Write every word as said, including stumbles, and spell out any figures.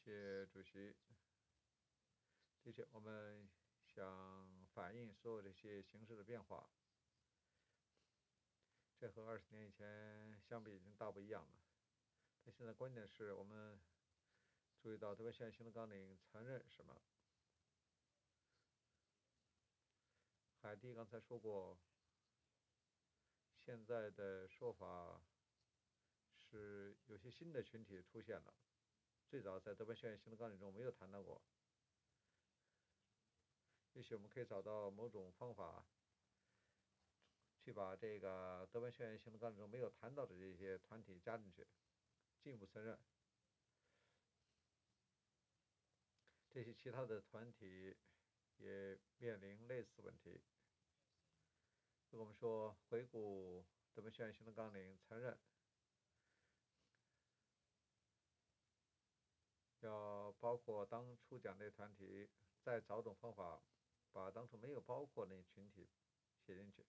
谢主席。的确，我们想反映所有这些形势的变化，这和二十年以前相比已经大不一样了。但现在关键是我们注意到德文现在行动纲领承认什么。海蒂刚才说过，现在的说法是有些新的群体出现了，最早在德文宣言行动纲领中没有谈到过。也许我们可以找到某种方法，去把这个德文宣言行动纲领中没有谈到的这些团体加进去，进一步承认。这些其他的团体也面临类似问题。如果我们说回顾德文宣言行动纲领，承认要包括当初讲的团体，再找种方法把当初没有包括那群体写进去。